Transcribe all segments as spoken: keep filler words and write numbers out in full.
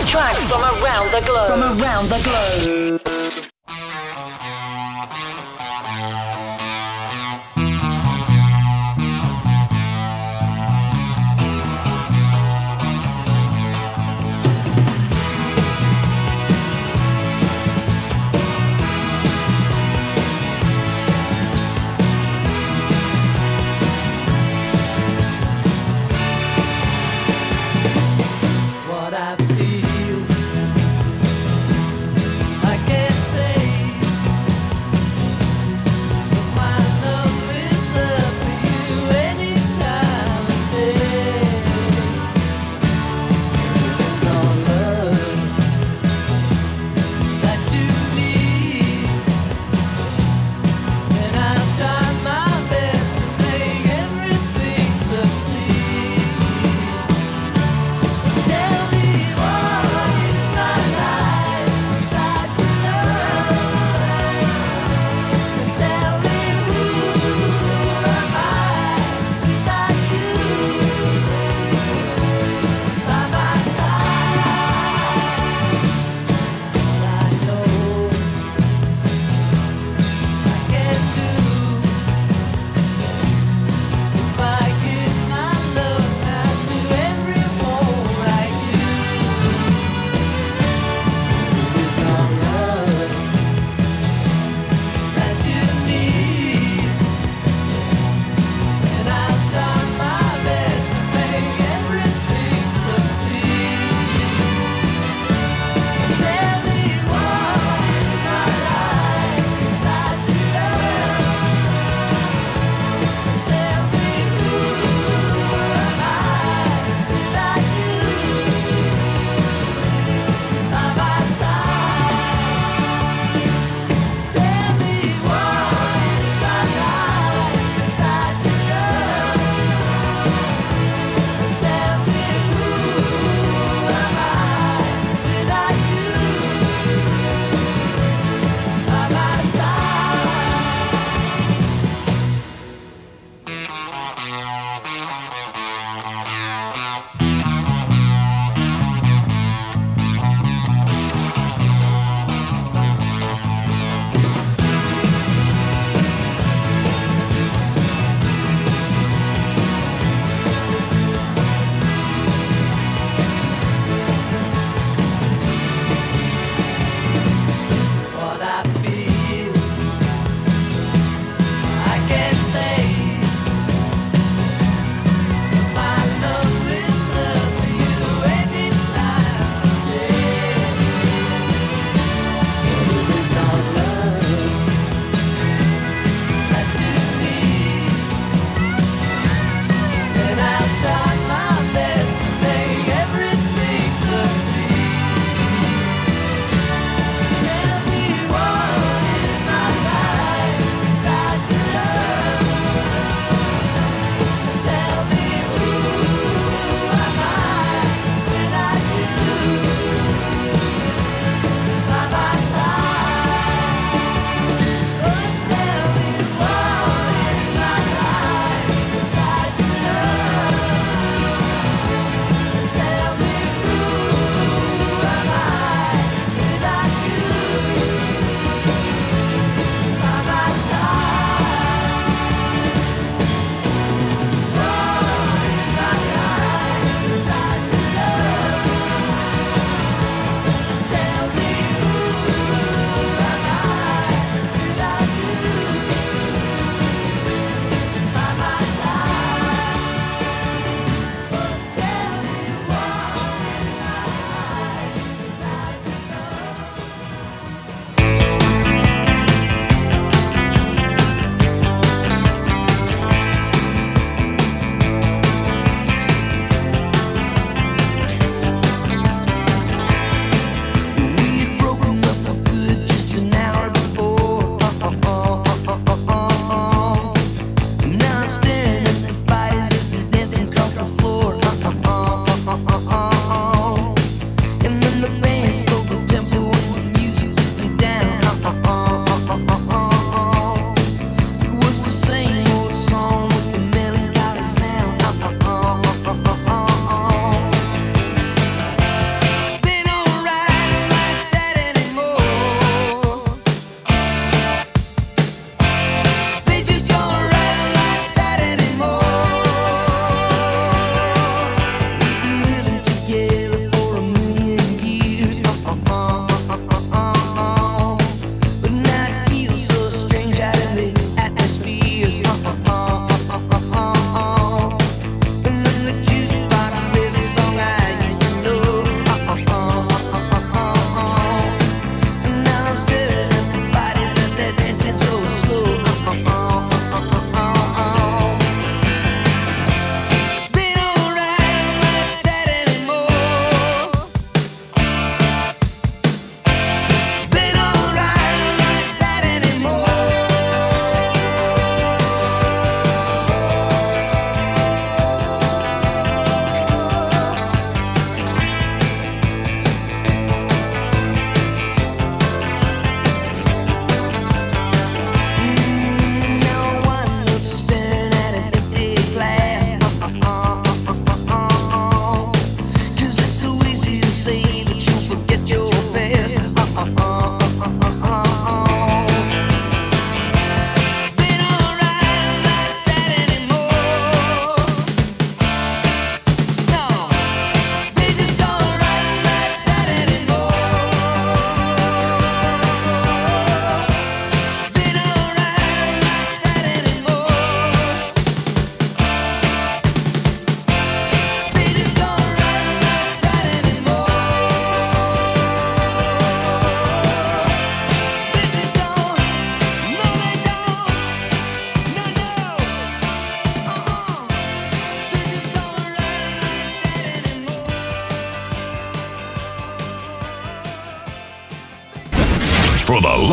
Tracks from around the globe. From around the globe. What I feel, I can't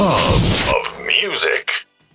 love of music.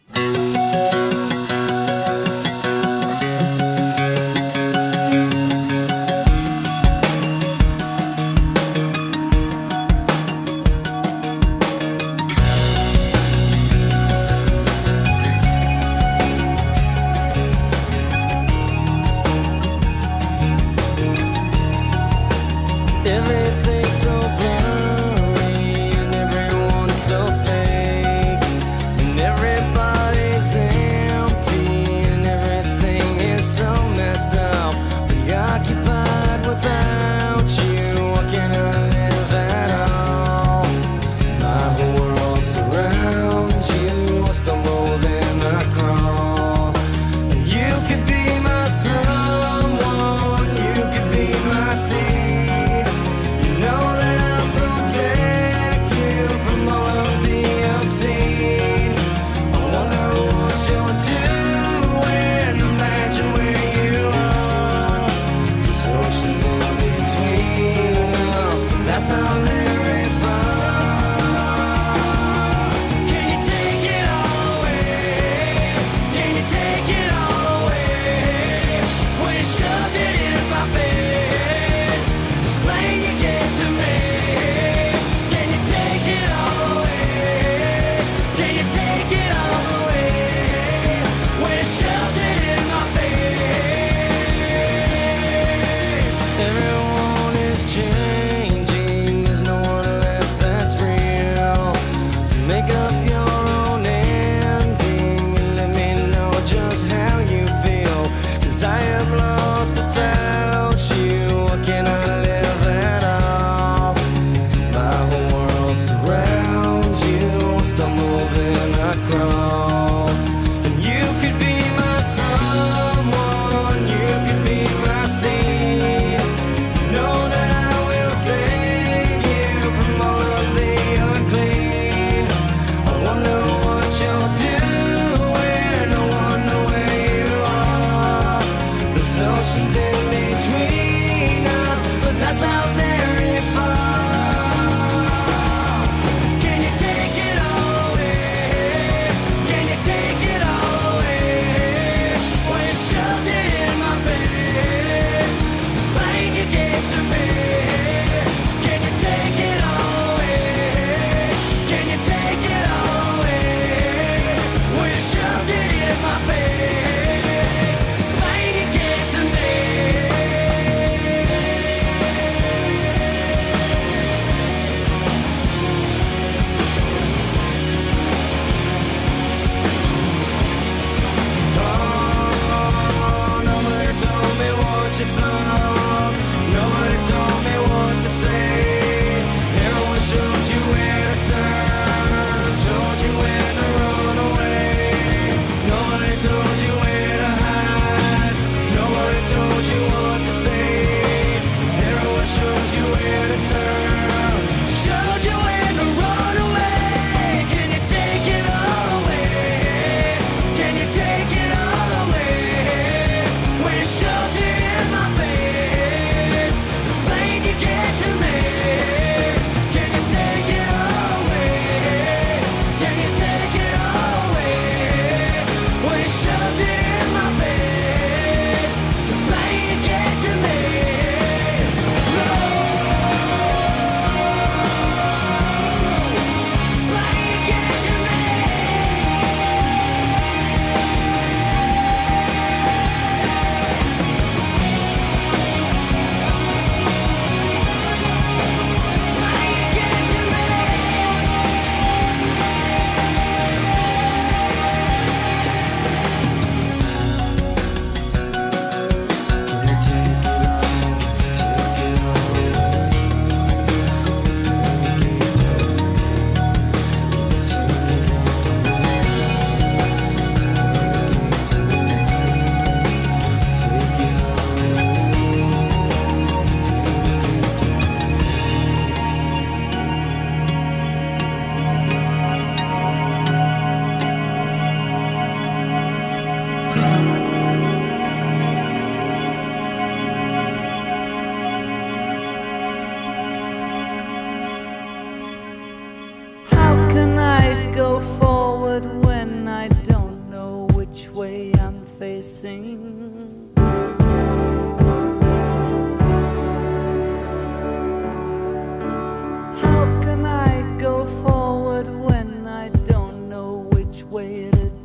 Everything's so blurry and everyone's so fake, and everybody's empty and everything is so messed up, preoccupied without you. What can I live at all? My whole world surrounds you. I stumble then I crawl. You could be my someone, you could be my seed. I am lost without you. What can I live at all? My whole world surrounds you. Stumble then I crawl. And you could be my someone, you could be my seed. Know that I will save you from all of the unclean. I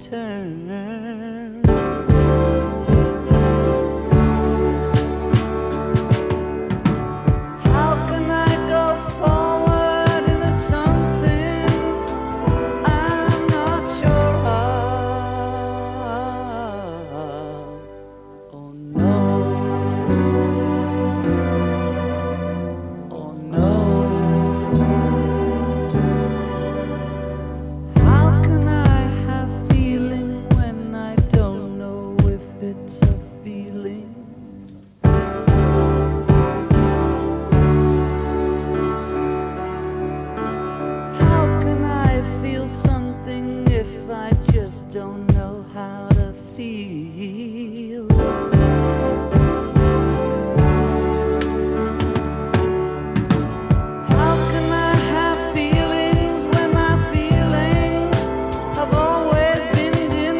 turn. How can I go forward into something I'm not sure of? Oh no. Oh no. How can I have feeling when I don't know if it's a feeling? How can I feel something if I just don't know how to feel? How can I have feelings when my feelings have always been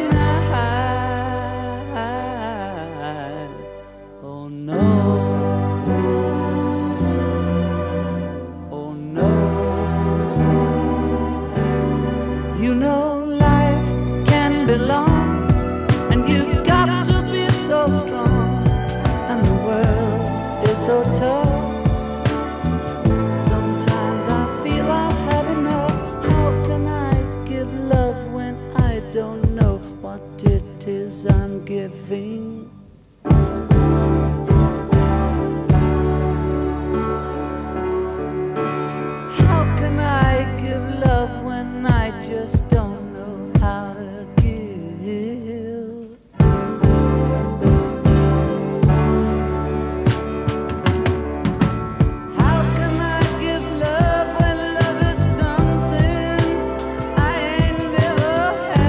denied? Oh no. Oh no. You know life can be long, and you've got to be so strong, and the world is so tough. Sometimes I feel I've had enough. How can I give love when I don't know what it is I'm giving? How can I give love when I just don't know how to give? How can I give love when love is something I ain't never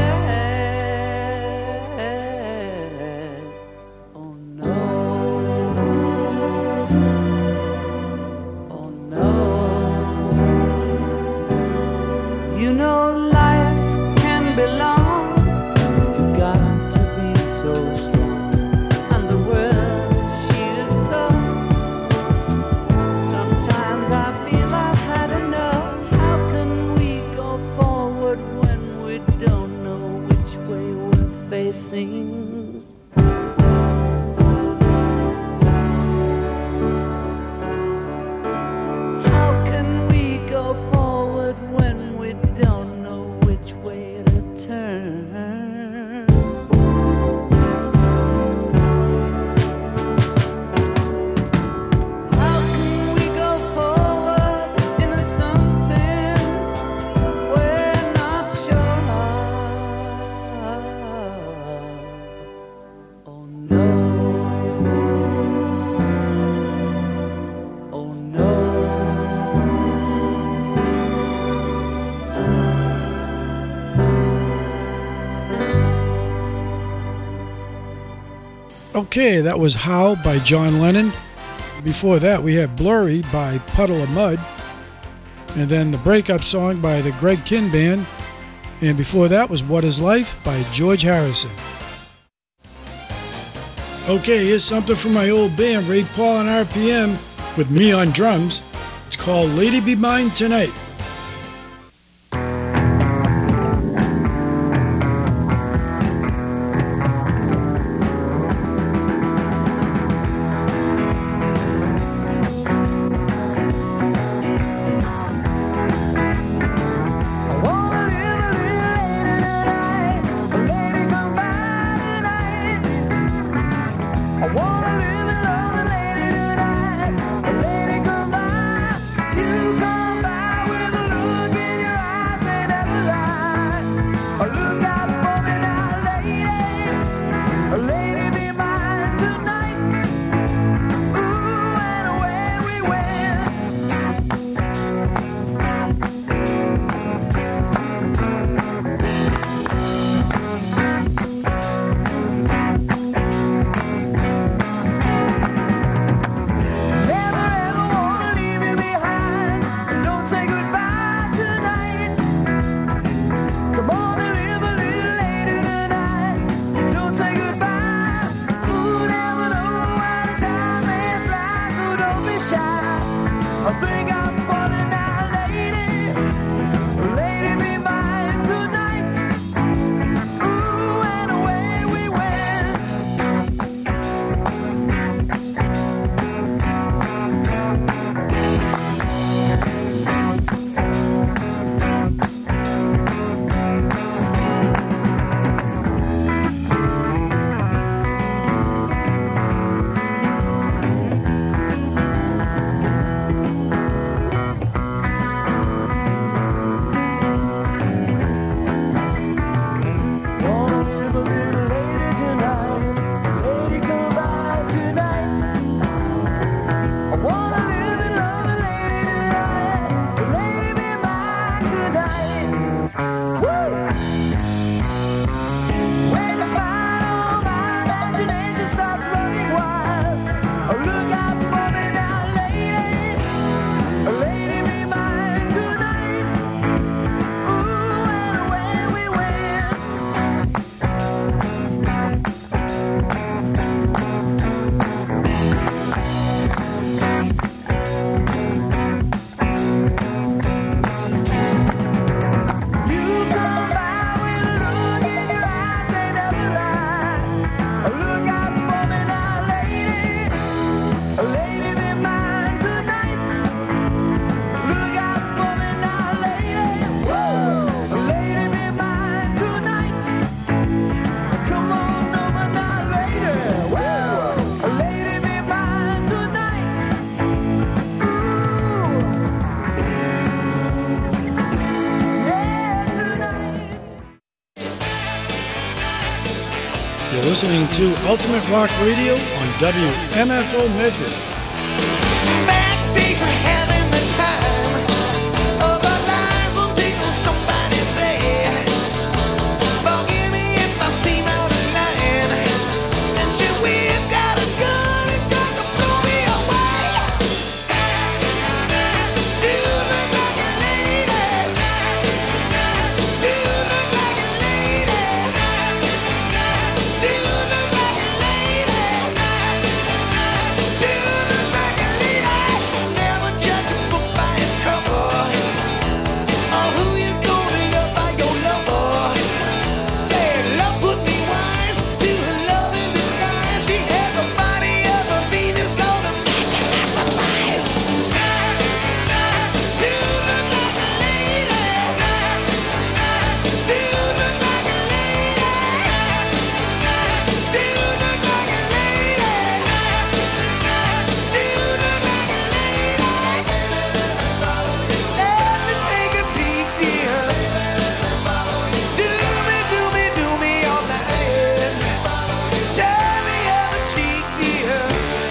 had? Oh no. Oh no. You know life can be long, you've got to be so strong, and the world, she is tough. Sometimes I feel I've had enough. How can we go forward when we don't know which way we're facing? How can we go forward when we don't know which way to turn? How can we go forward into something we're not sure of? Oh no. Oh no. Okay, that was How by John Lennon. Before that, we had Blurry by Puddle of Mud. And then the breakup song by the Greg Kihn Band. And before that was What Is Life by George Harrison. Okay, here's something from my old band, Ray Paul and R P M, with me on drums. It's called Lady Be Mine Tonight. Lady, come by, you come by with You're listening to Ultimate Rock Radio on W M F O Medford. Backstage, we're having the time of our lives until somebody say, "Forgive me if I seem out of line." And she whipped out a gun and got to blow me away. You look like a lady. You look like a lady. You look like a lady. You look like a lady. Never judge a book by its cover, or who you gonna love by your lover. Said love put me wise to her love in disguise. She had the body of a Venus, Lord of eyes. You look like a lady. You look like a lady. You look like a lady. You look like a lady. Let me take a peek, dear. Do me, do me, do me all night. Turn me other cheek, dear.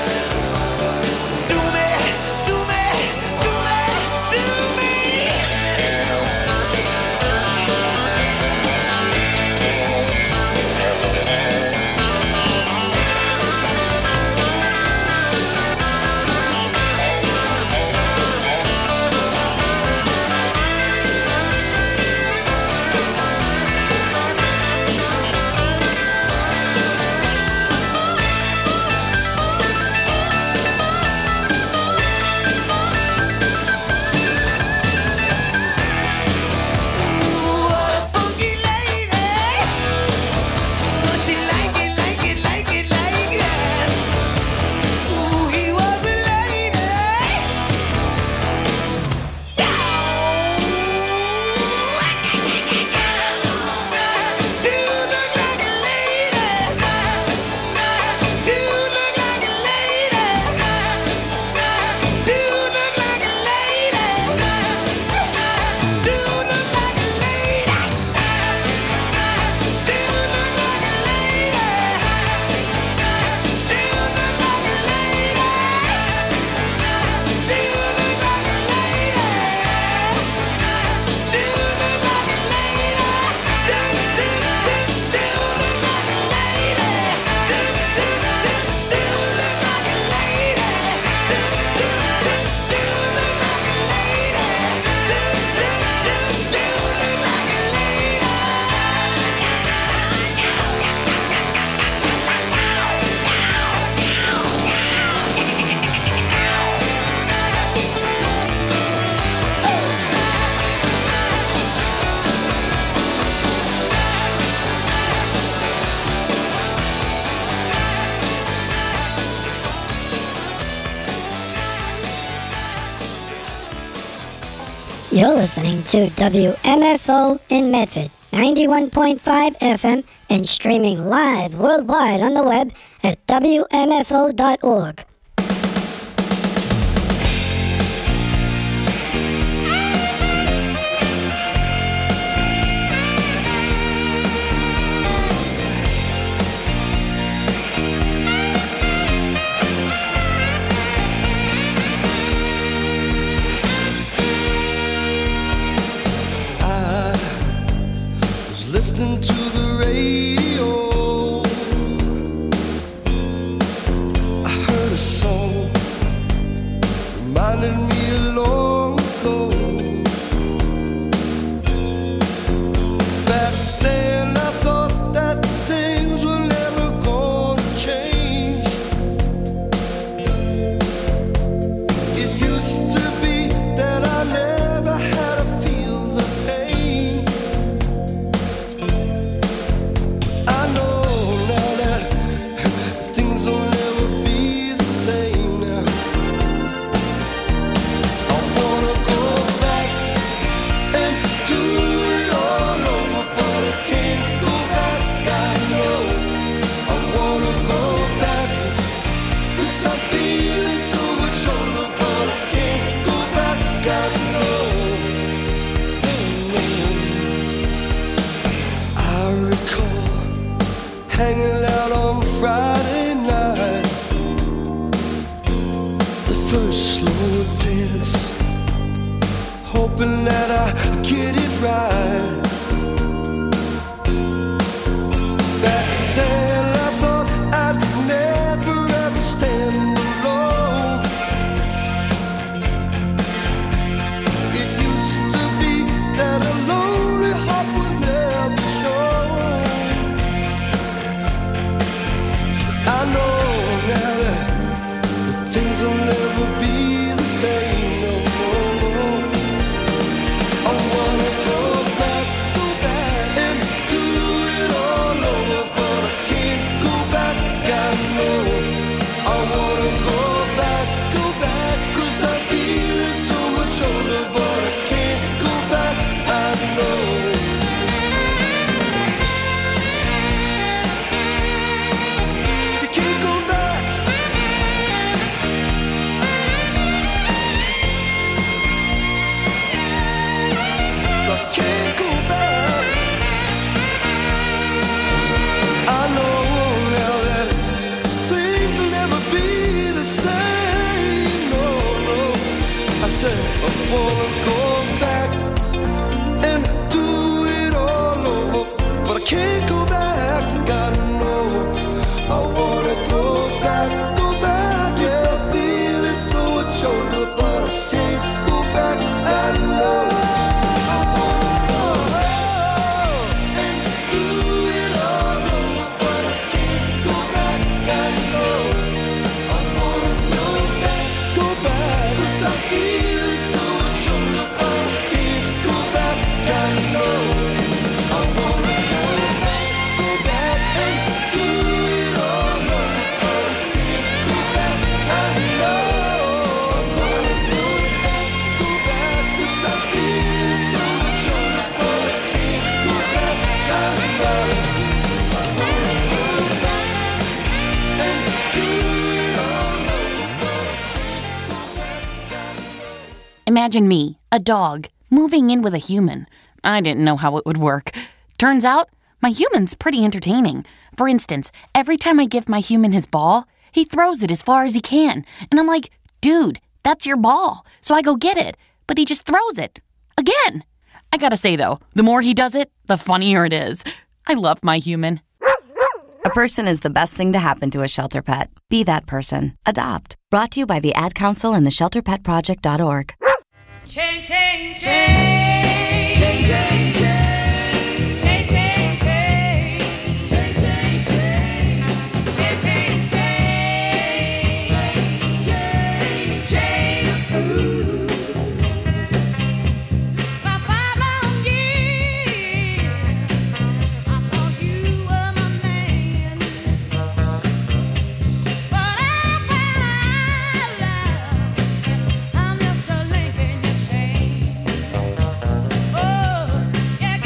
Do me, do me, do me, do me. Ooh, what a funky lady. She like it, like it, like it, like that. Ooh, he was a lady. You look like a lady. You look like a lady. You look like a lady. You look like a lady. You look like a lady. You look like a lady. You look like a lady. You look like a lady. Do do do do look like a lady. Do do do do look like a lady. Do do do do look like a lady. Do do do do look like a lady. You're listening to W M F O in Medford, ninety-one point five F M, and streaming live worldwide on the web at W M F O dot org. I was listening to the radio. I heard a song reminded me of long ago. Back then I thought that things were never gonna change. It used to be that I never had to feel the pain. I know now that things will never be the same now. I wanna go back and do it all over, but I can't go back, I know. I wanna go back, 'cause I'm feeling so much older, but I can't go back, I know. I recall hanging out hoping that I get it right. Back then I thought I'd never ever stand alone. It used to be that a lonely heart was never shown. I know now that things will never be the same. No, no, no. I wanna go back, go back and do it all over, but I can't go back, I know. I wanna go back, go back, 'cause I feel it so much older, but I can't go back, I know. You can't go back. I can't go back. I know now that things will never be the same. No, no. I said I wanna go back and do it all over, but I can't go back. Gotta know. I wanna go back, go back. Yeah, I feel it so much older, but I can't go back. I know. I wanna go back and do it all over, but I can't go back. I know. I wanna go back, go back, 'cause I feel it so much older, but I can't go back. I know. I wanna go back, go back and do it all over, but I can't go back. I know. I wanna go back, go back, 'cause I feel it so much older, but I can't go back. I know. I wanna go back and do it all over, but I can't go back. Imagine me, a dog, moving in with a human. I didn't know how it would work. Turns out, my human's pretty entertaining. For instance, every time I give my human his ball, he throws it as far as he can. And I'm like, dude, that's your ball. So I go get it. But he just throws it. Again. I gotta say, though, the more he does it, the funnier it is. I love my human. A person is the best thing to happen to a shelter pet. Be that person. Adopt. Brought to you by the Ad Council and the shelter pet project dot org. Change, change, change. Change, change, change. Change, change, change. Change, change, change. Change, change, change. Change, change, change. Ooh. For five long years, I thought you were my man. But I found out I'm just a link in your chain. Oh, yeah,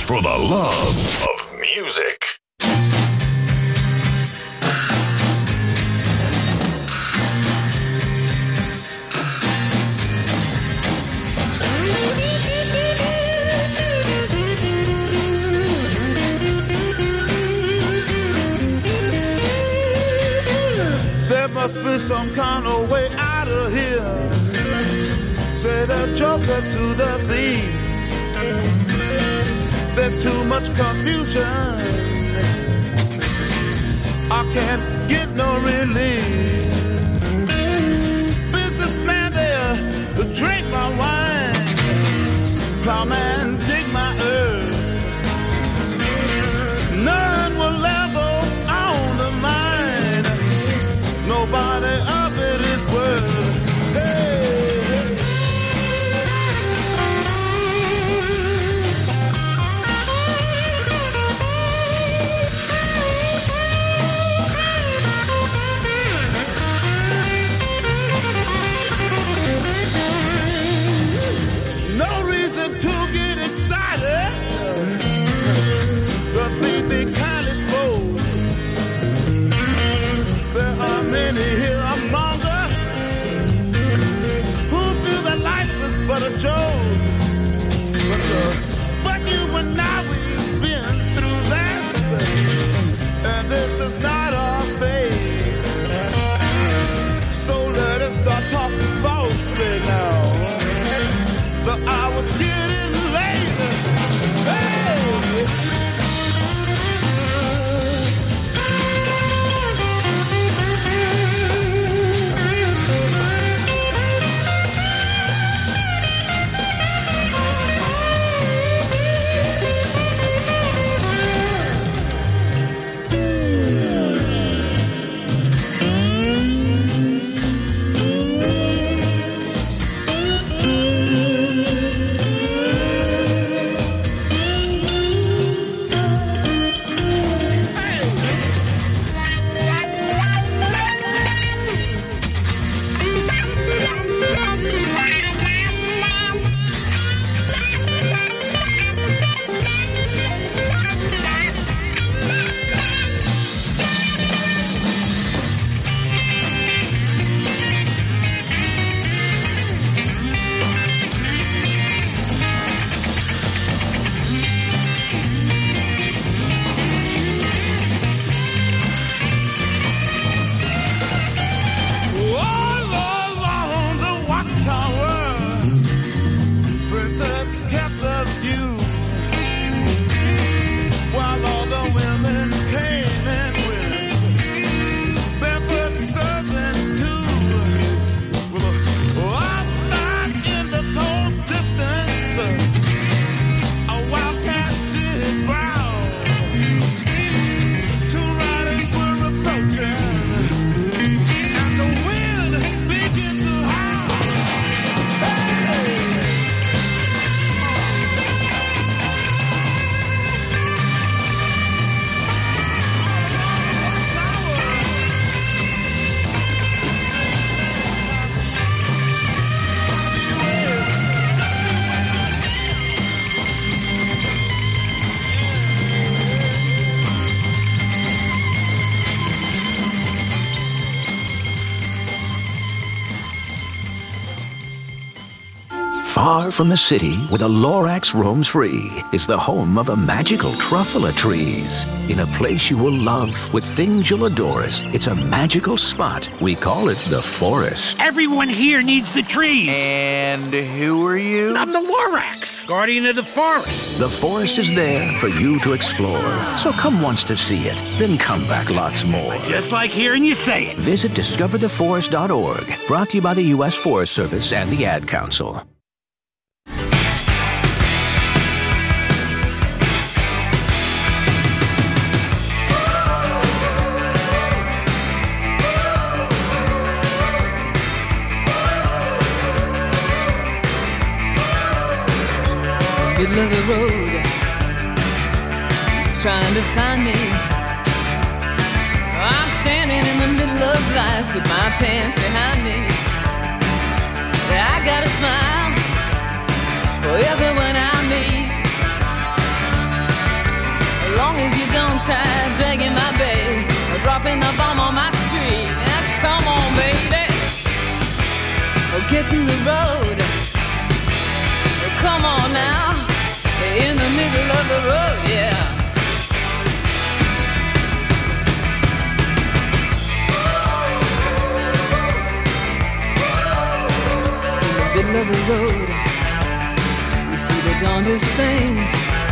for the love of music. There must be some kind of way out of here. Say the joker to the thief. There's too much confusion. I can't get no relief. Businessman there, drink my wine. Plowman, dig my earth. None will ever own the mine. Nobody of it is worth. Hey. No reason to get excited. The thief be kindly spoke. There are many here among us who feel that life is but a joke. But, uh, but you and I, we've been through that. And this is not our fate. So let us start talking falsely now. The hour's getting late. Hey! Far from the city, where the Lorax roams free, is the home of the magical truffula trees. In a place you will love, with things you'll adore us, it's a magical spot. We call it the forest. Everyone here needs the trees. And who are you? I'm the Lorax, guardian of the forest. The forest is there for you to explore. So come once to see it, then come back lots more. Just like hearing you say it. Visit discover the forest dot org, brought to you by the U S Forest Service and the Ad Council. Middle of the road, he's trying to find me. I'm standing in the middle of life with my pants behind me. I got a smile for everyone I meet. long as you don't try dragging my babe or dropping the bomb on my street. Now come on, baby. Oh, get in the road. Oh, come on now. In the middle of the road, yeah. In the middle of the road, you see the darndest things.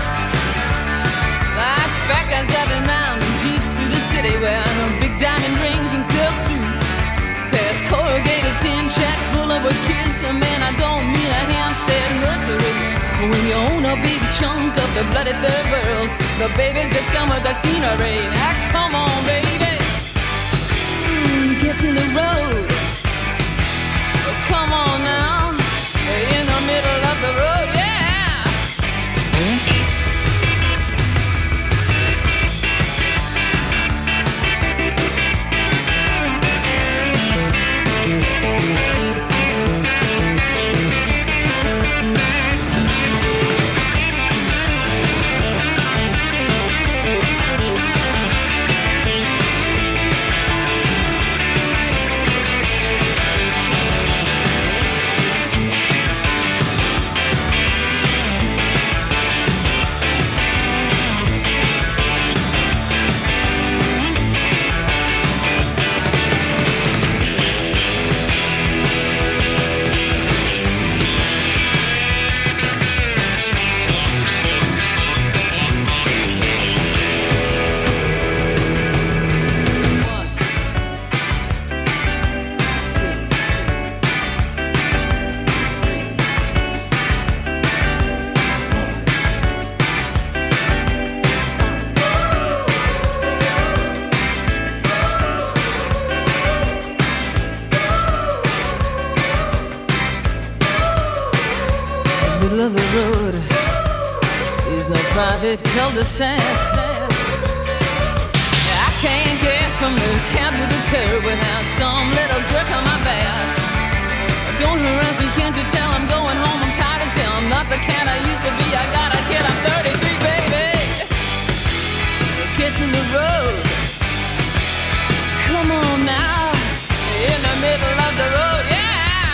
Like fat guys driving round in jeeps through the city, wearing big diamond rings and silk suits. Past corrugated tin shacks full of a kids. So man, I don't mean a Hampstead nursery. When you own a big chunk of the bloody third world, the babies just come with the scenery. Now come on, baby, mm, get in the road. Oh, come on now, in the middle of the road, yeah. Middle of the road is no private cul-de-sac. I can't get from the cab to the curb without some little jerk on my back. Don't harass me, can't you tell I'm going home? I'm tired as hell. I'm not the cat I used to be. I got a kid, I'm thirty-three, baby. Get in the road. Come on now, in the middle of the road, yeah.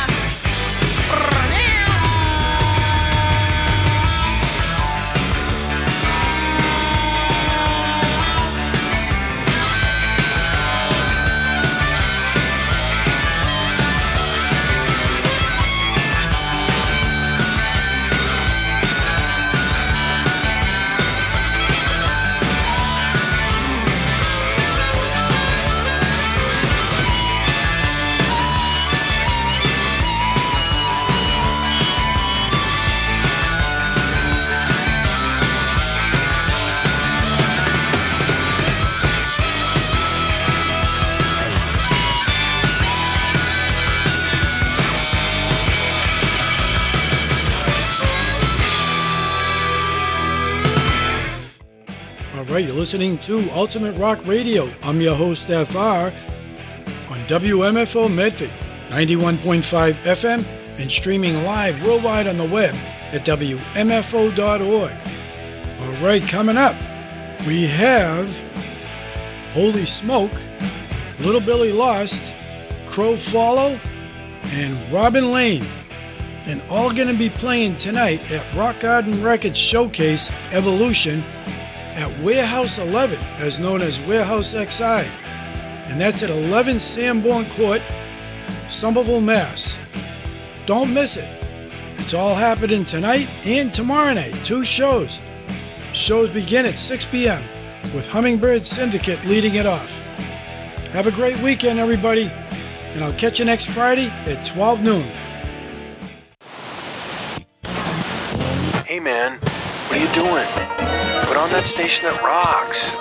You're listening to Ultimate Rock Radio. I'm your host, F R, on W M F O Medford, ninety-one point five F M, and streaming live worldwide on the web at W M F O dot org. All right, coming up, we have Holy Smoke, Little Billy Lost, Crow Follow, and Robin Lane. And all going to be playing tonight at Rock Garden Records Showcase Evolution at Warehouse eleven, as known as Warehouse X I, and that's at eleven Sanborn Court, Somerville, Mass. Don't miss it. It's all happening tonight and tomorrow night, two shows. Shows begin at six p.m. with Hummingbird Syndicate leading it off. Have a great weekend, everybody, and I'll catch you next Friday at twelve noon. Hey man, what are you doing? Put on that station that rocks.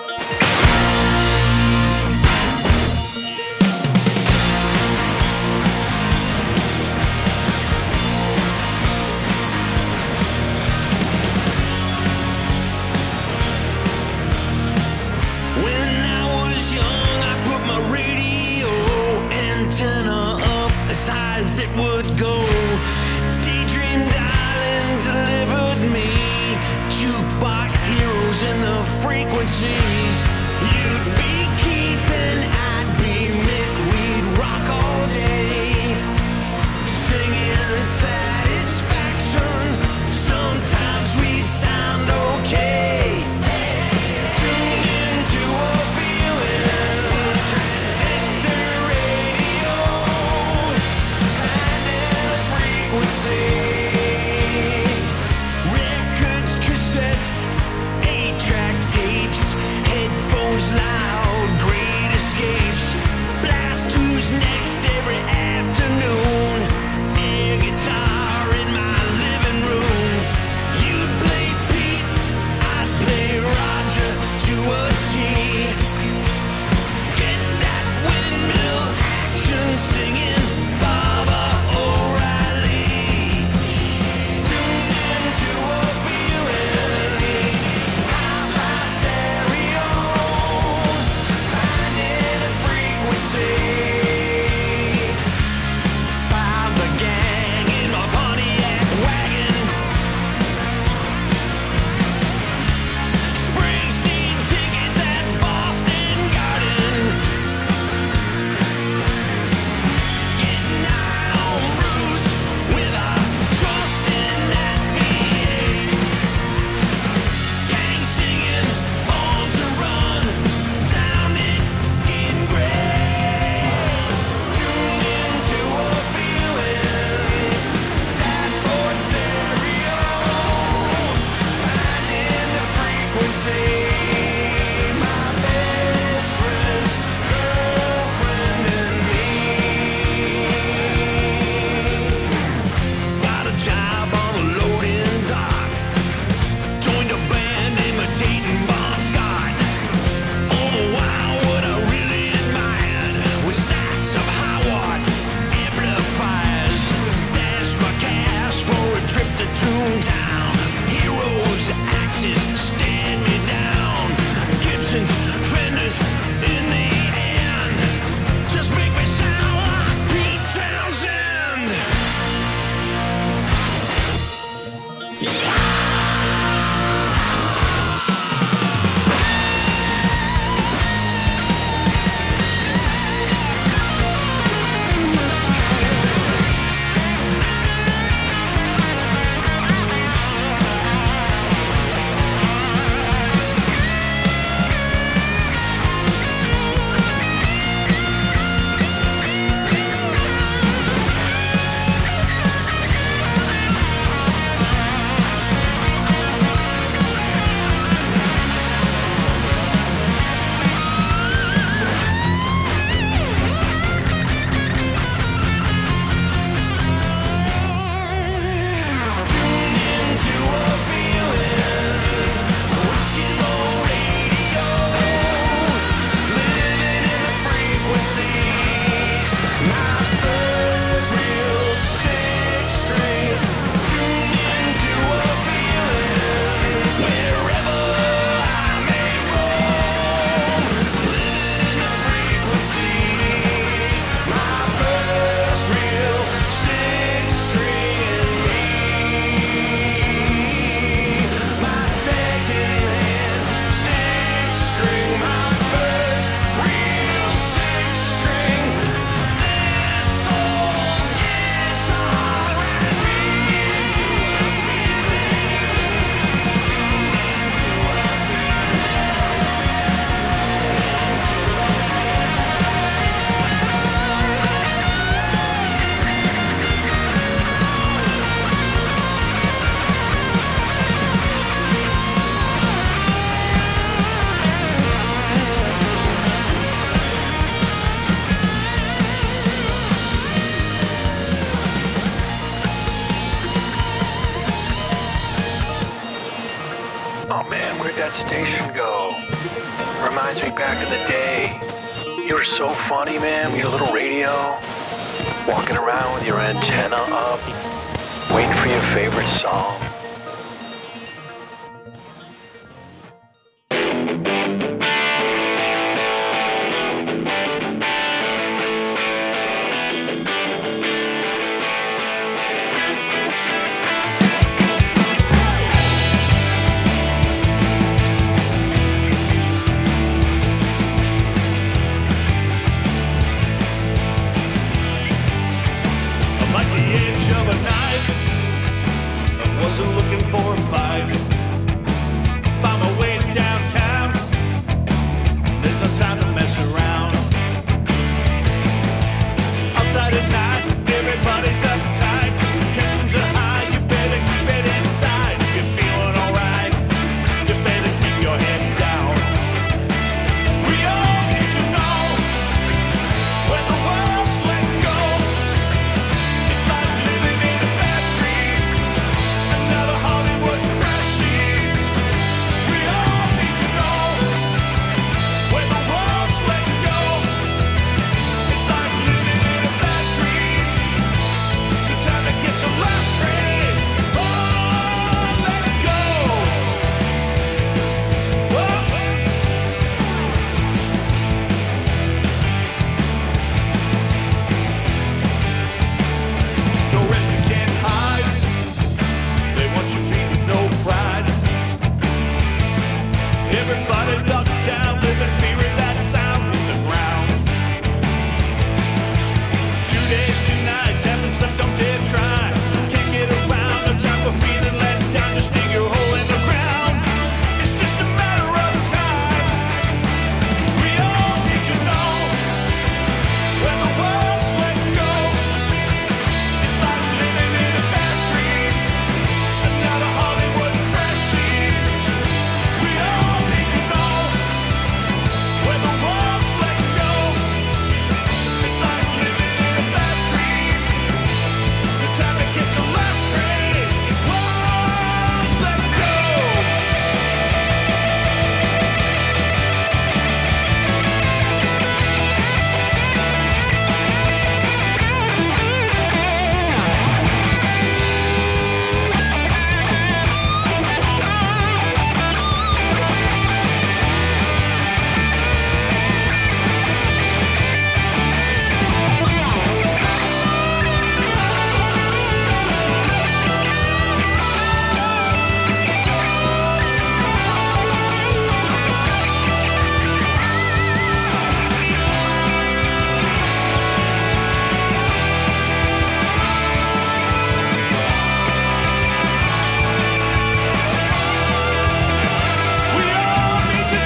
When I was young, I put my radio antenna up as high as it would go. Daydream darling delivered me jukebox heroes in the frequency. frequencies. You'd be Keith and I'd be Mick. We'd rock all day, singing satisfaction. Sometimes we'd sound okay. Tune into a feeling, transistor radio, finding a frequency. Records, cassettes, eight-track tapes, headphones loud, great escapes. Blast who's next every afternoon. Air guitar in my living room. You'd play Pete, I'd play Roger to a T. Get that windmill action singing Baba O'Reilly. Tune into a feeling, hi-fi stereo, finding a frequency. Bob the gang in my Pontiac wagon. Springsteen tickets at Boston Garden. Getting high on Bruce with a trust in that V eight. Gang singing Born to Run down it in gray. Tune into a feeling, dashboard stereo, finding the frequency. My best friend's girlfriend and me. Got a job on a loading dock. Joined a band imitating Bon Scott. All the while, what I really admired was stacks of high-watt amplifiers. Stashed my cash for a trip to Toontown. Heroes, axes, stand me down. Gibsons, Fenders, in the end, just make me sound like Pete Townsend. Oh man, where'd that station go? Reminds me back of the day. You were so funny, man, with your little radio. Walking around with your antenna up, waiting for your favorite song. fight. Find my way downtown. There's no time to mess around. Outside at night, everybody's uptight. Tensions are high, you better keep it inside. If you're feeling alright, just better keep your head down. We all need to know when the world's let go. It's like living in a bad dream, another Hollywood crash scene. We all need to know when the world's let go. It's like living in a bad dream. The time to catch the last train. Oh, let it go. Oh. No rest, you can't hide. They want you beat with no pride. Everybody duck down, live in fear of that sound in the ground. Two days, two nights, haven't slept, don't dare try. Can't get around, no time for feeling let down. Just dig your hole in the ground. It's just a matter of time. We all need to know when the world's let go. It's like living in a bad dream, another Hollywood crash scene. We all need to know when the world's let go. It's like living in a bad dream. The time to catch the last train. World's let go. We all need to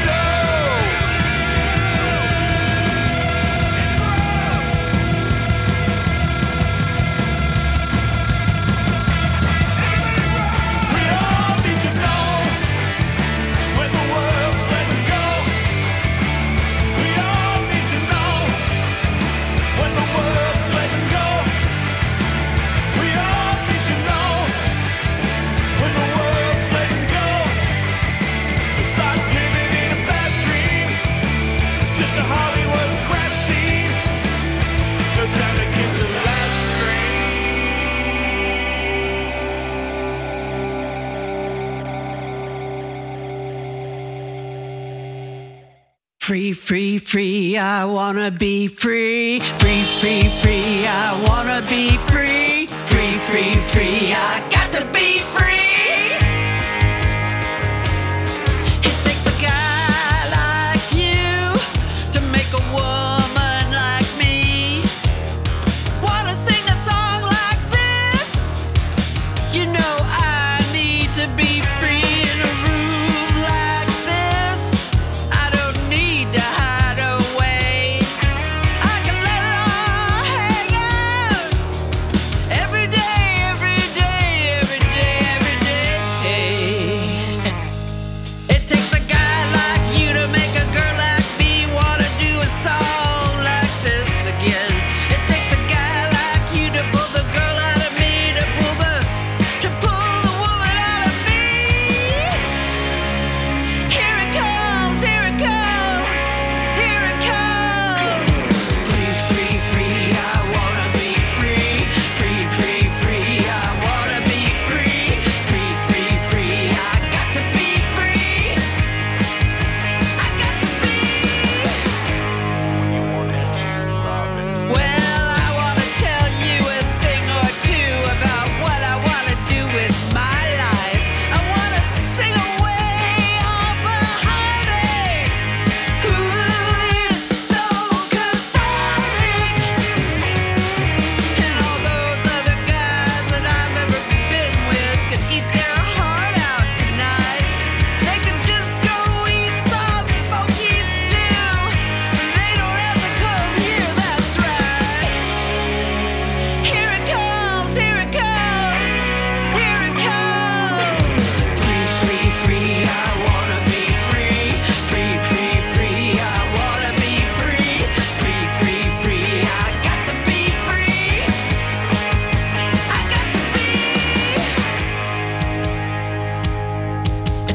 We all need to know when the world's letting go. We all need to know when the world's letting go. We all need to know when the world's letting go. It's like living in a bad dream, just a Hollywood crash scene. No time to kiss the last train. Free, free, free, I wanna be free. Free, free, free, I wanna be free. Free, free, free, I got to be free. It takes a guy like you to make a woman like me wanna sing a song like this. You know I need to be free in a room like this. I don't need to hide away. I can let it all hang out every day, every day, every day,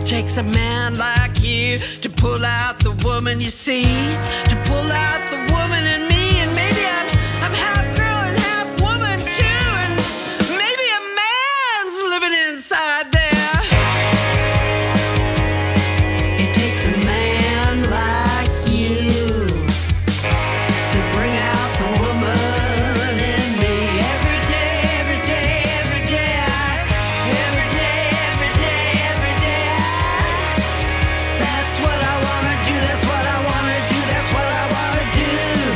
takes a man like you to pull out the woman you see, to pull out the woman in me, and maybe I'm, I'm half girl and half woman too, and maybe a man's living inside there. It takes a man like you to bring out the woman in me. Every day, every day, every day, I, every day, every day, every day, I, that's what I wanna do, that's what I wanna do, that's what I wanna do.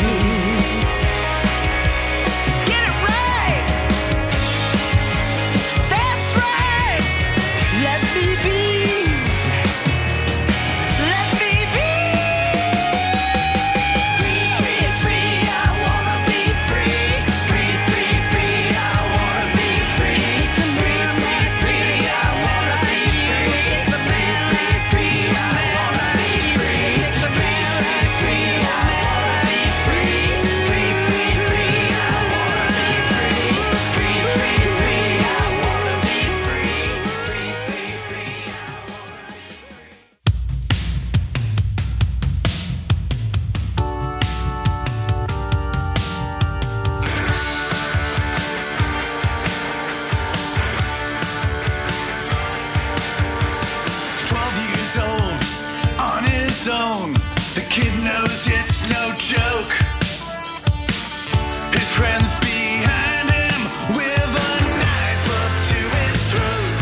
Get it right. That's right. Let me be. Let me be. Free, free, free, I wanna be free. Free, free, free, I wanna be free. Free, free, free, I wanna be free. Free, free, free, I wanna be free. Free, free, free, I wanna be free. Free, free, free, I wanna be free. Free, free, free, I wanna be free. Free, free, free, twelve years old, on his own. The kid knows it's no joke. His friends behind him with a knife up to his throat.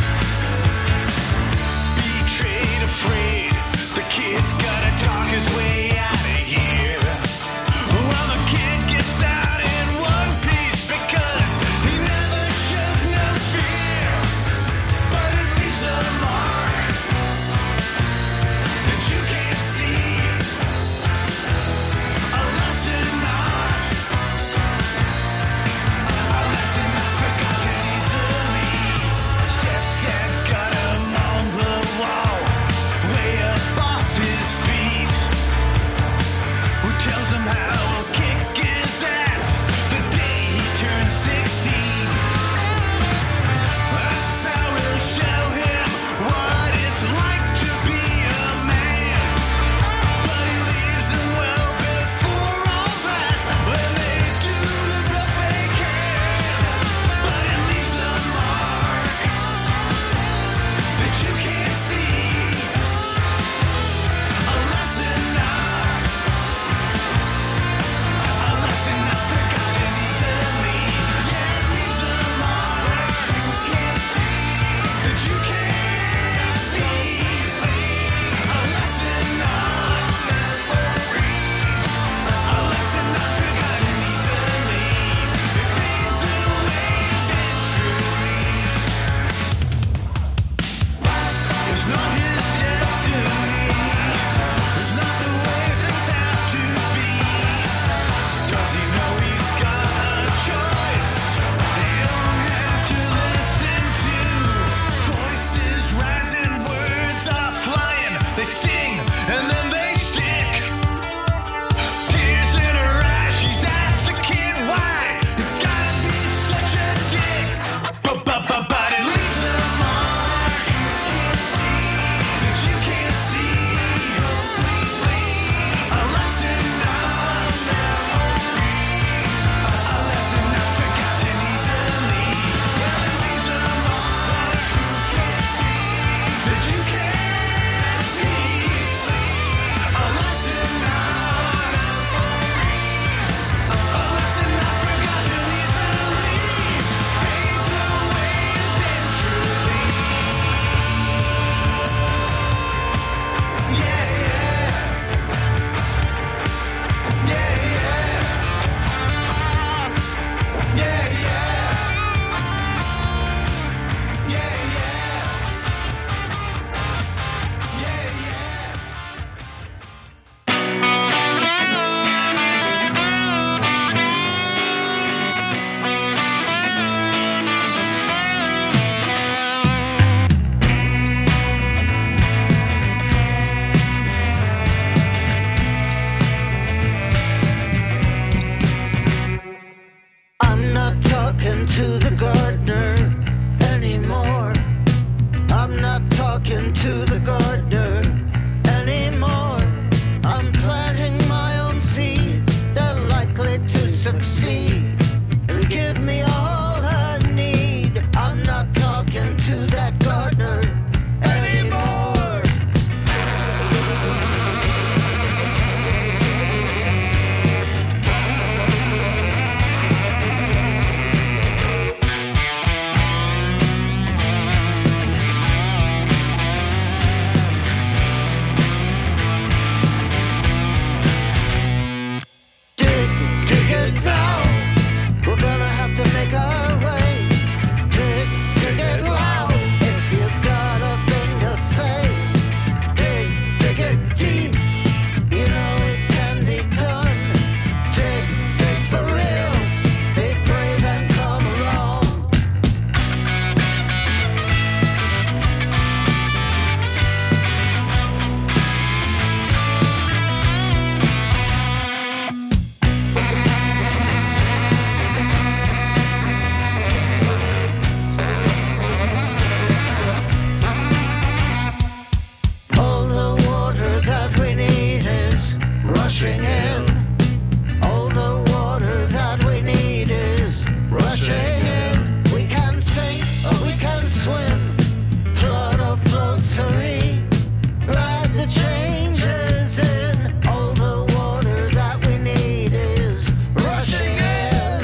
Betrayed, afraid, the kid's gotta talk his way out of here. Well, the kid gets out in one piece because he never shows no fear. But it leaves a mark that you can't see. A lesson talking to the gardener anymore. I'm planting my own seeds, they're likely to succeed and give me all I need. I'm not talking to that gardener anymore. Dig, dig it now. We're gonna have to make our way. Dig, dig it loud. If you've got a thing to say, dig, dig it deep. You know it can be done. Dig, dig for real. Be brave and come along. All the water that we need is rushing in. All the water that we need is rushing in. We can sink or we can swim, float or float serene. Ride the changes in. All the water that we need is rushing in.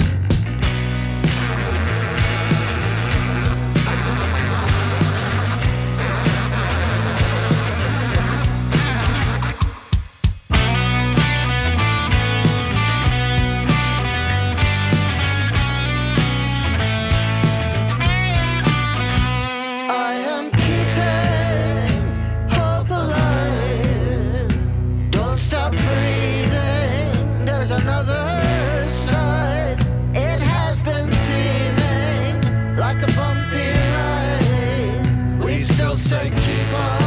I am keeping hope alive. Don't stop breathing. There's another side. It has been seeming like a bumpy ride. We still say keep on.